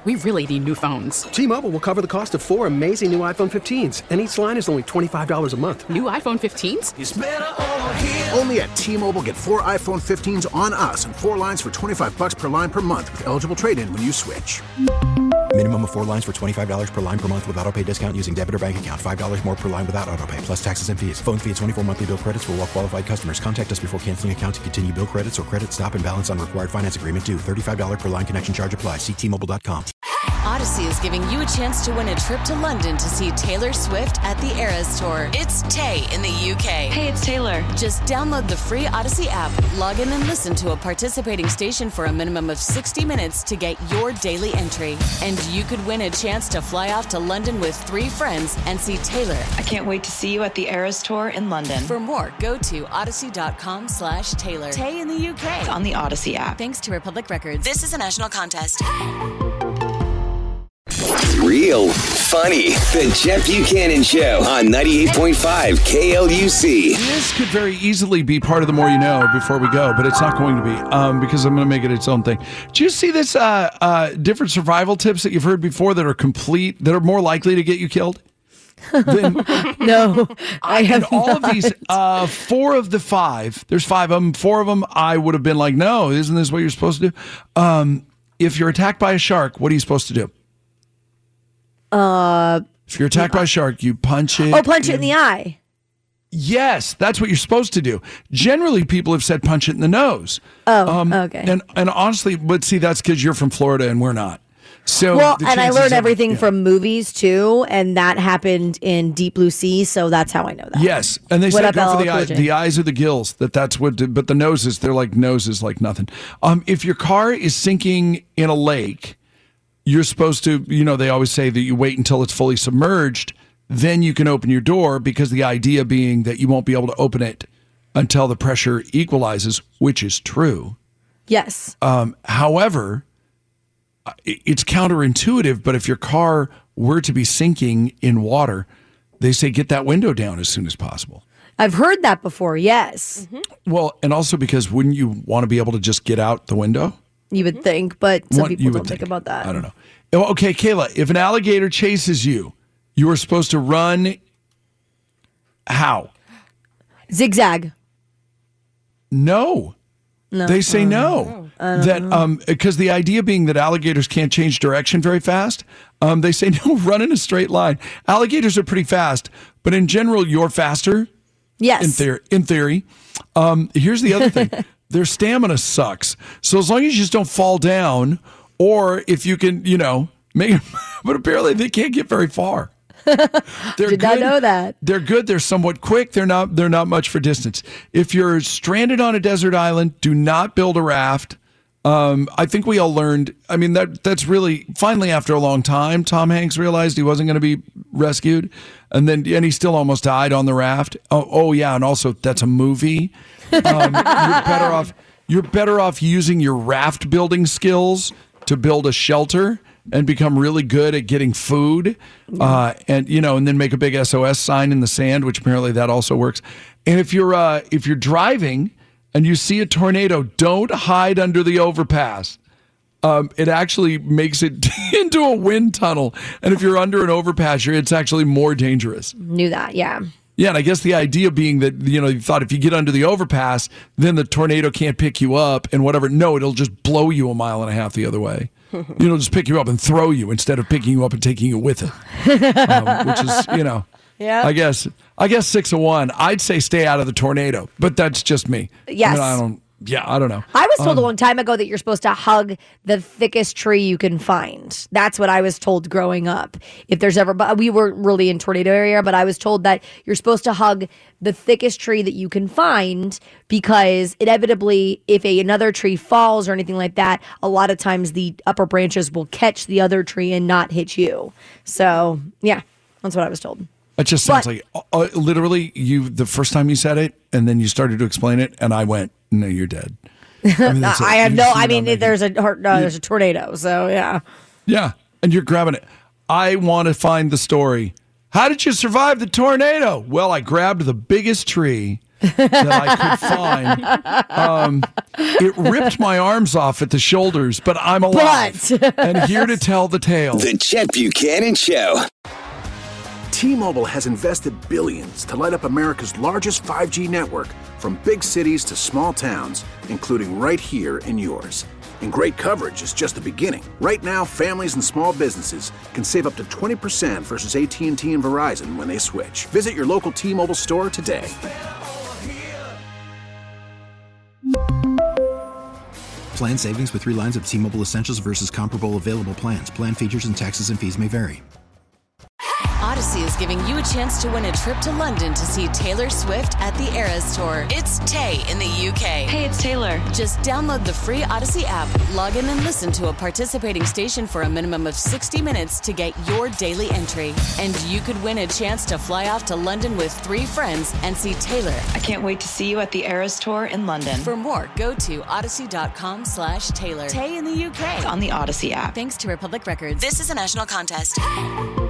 We really need new phones. T-Mobile will cover the cost of 4 amazing new iPhone 15s, and each line is only $25 a month. New iPhone 15s? It's better over here. Only at T-Mobile, get 4 iPhone 15s on us and 4 lines for $25 per line per month with eligible trade-in when you switch. Minimum of 4 lines for $25 per line per month with autopay discount using debit or bank account. $5 more per line without autopay, plus taxes and fees. Phone fee at 24 monthly bill credits for well-qualified customers. Contact us before canceling account to continue bill credits or credit stop and balance on required finance agreement due. $35 per line connection charge applies. See T-Mobile.com. Odyssey is giving you a chance to win a trip to London to see Taylor Swift at the Eras Tour. It's Tay in the UK. Hey, it's Taylor. Just download the free Odyssey app, log in and listen to a participating station for a minimum of 60 minutes to get your daily entry. And you could win a chance to fly off to London with 3 friends and see Taylor. I can't wait to see you at the Eras Tour in London. For more, go to odyssey.com/Taylor. Tay in the UK. It's on the Odyssey app. Thanks to Republic Records. This is a national contest. Real funny. The Jeff Buchanan Show on 98.5 KLUC. This could very easily be part of the More You Know before we go, but it's not going to be because I'm going to make it its own thing. Do you see this different survival tips that you've heard before that are more likely to get you killed? No, I have all not. of these, 4 of the 5, there's 5 of them, 4 of them I would have been like, no, isn't this what you're supposed to do? If you're attacked by a shark, what are you supposed to do? If you're attacked by a shark, you punch it. Oh, punch it in the eye. Yes, that's what you're supposed to do. Generally, people have said punch it in the nose. Oh, okay. And honestly, but see, that's because you're from Florida and we're not. So well, and I learned everything from movies too, and that happened in Deep Blue Sea, so that's how I know that. Yes, and they What said go about for the eyes. The eyes or the gills. That's what. But the noses, they're like noses, like nothing. If your car is sinking in a lake, you're supposed to, they always say that you wait until it's fully submerged, then you can open your door, because the idea being that you won't be able to open it until the pressure equalizes, which is true. Yes. However, it's counterintuitive, but if your car were to be sinking in water, they say get that window down as soon as possible. I've heard that before, yes. Mm-hmm. Well, and also because wouldn't you want to be able to just get out the window? You would think, but some people don't think about that. I don't know. Okay, Kayla, if an alligator chases you, you are supposed to run how? Zigzag. No. They say no. Because the idea being that alligators can't change direction very fast, they say no, run in a straight line. Alligators are pretty fast, but in general, you're faster. Yes. In theory. Here's the other thing. Their stamina sucks. So as long as you just don't fall down, or if you can, make but apparently they can't get very far. Did not know that. They're good. They're somewhat quick. They're not much for distance. If you're stranded on a desert island, do not build a raft. I think we all learned. I mean, that's really finally after a long time, Tom Hanks realized he wasn't going to be rescued, and he still almost died on the raft. Oh yeah, and also that's a movie. You're better off using your raft building skills to build a shelter and become really good at getting food, and then make a big SOS sign in the sand, which apparently that also works. And if you're driving and you see a tornado, don't hide under the overpass. It actually makes it into a wind tunnel, and if you're under an overpass, it's actually more dangerous. Knew that, yeah. Yeah, and I guess the idea being that, you thought if you get under the overpass, then the tornado can't pick you up and whatever. No, it'll just blow you 1.5 miles the other way. Just pick you up and throw you instead of picking you up and taking you with it. Which is, yeah. I guess 6 of 1. I'd say stay out of the tornado, but that's just me. Yes. I don't know. I was told a long time ago that you're supposed to hug the thickest tree you can find. That's what I was told growing up. If there's ever, but we were really in tornado area, but I was told that you're supposed to hug the thickest tree that you can find, because inevitably, if another tree falls or anything like that, a lot of times the upper branches will catch the other tree and not hit you. So yeah, that's what I was told. It just sounds like literally the first time you said it, and then you started to explain it, and I went, "No, you're dead." There's a tornado, so yeah. Yeah, and you're grabbing it. I want to find the story. How did you survive the tornado? Well, I grabbed the biggest tree that I could find. It ripped my arms off at the shoulders, but I'm alive and here to tell the tale. The Chet Buchanan Show. T-Mobile has invested billions to light up America's largest 5G network, from big cities to small towns, including right here in yours. And great coverage is just the beginning. Right now, families and small businesses can save up to 20% versus AT&T and Verizon when they switch. Visit your local T-Mobile store today. Plan savings with 3 lines of T-Mobile Essentials versus comparable available plans. Plan features and taxes and fees may vary. Odyssey is giving you a chance to win a trip to London to see Taylor Swift at the Eras Tour. It's Tay in the UK. Hey, it's Taylor. Just download the free Odyssey app, log in and listen to a participating station for a minimum of 60 minutes to get your daily entry. And you could win a chance to fly off to London with 3 friends and see Taylor. I can't wait to see you at the Eras Tour in London. For more, go to odyssey.com/Taylor. Tay in the UK. On the Odyssey app. Thanks to Republic Records. This is a national contest.